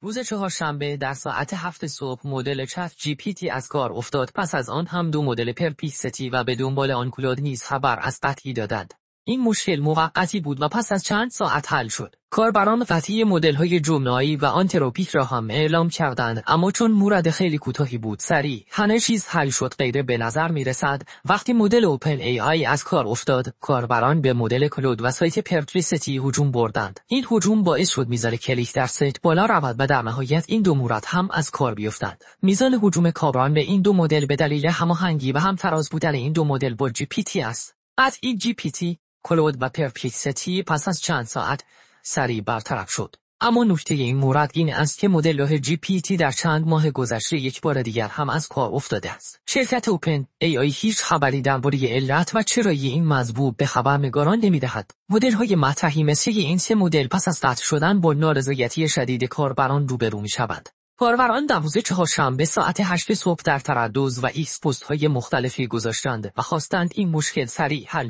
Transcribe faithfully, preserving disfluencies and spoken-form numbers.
روز چهارشنبه در ساعت هفت صبح مدل چت جی پی تی از کار افتاد. پس از آن هم دو مدل پرپلکسیتی و به دنبال آن کلود نیز خبر از قطعی دادند. این مشکل موقتی بود و پس از چند ساعت حل شد. کاربران قطعی مدل‌های جمله‌ای و آنتروپیک را هم اعلام کردند، اما چون مورد خیلی کوتاهی بود سریع همه چیز حل شد. غیر به نظر می‌رسد وقتی مدل اوپن ای آی از کار افتاد، کاربران به مدل کلود و سایت پرپلکسیتی هجوم بردند. این هجوم باعث شد میزان کلیک در سایت بالا رود و در نهایت این دو مورد هم از کار بیفتند. میزان هجوم کاربران به این دو مدل به دلیل هماهنگی و همتراز بودن این دو مدل با جی پی تی است. قطعی جی پی تی، کلود و پرپلکسیتی پس از چند ساعت سریع برطرف شد. اما نکته این مورد این است که مدل جی پی تی در چند ماه گذشته یک بار دیگر هم از کار افتاده است. شرکت اوپن ای آی هیچ خبری درباره علت و چرایی این موضوع به خبرنگاران نمی‌دهد. مدل‌های مطرحی مثل این سه مدل پس از قطع شدن با نارضایتی شدید کاربران روبرو می‌شوند. کاربران در روز چهارشنبه ساعت هشت صبح در تردد و ایکس پست‌های مختلفی گذاشتند و خواستند این مشکل سریع حل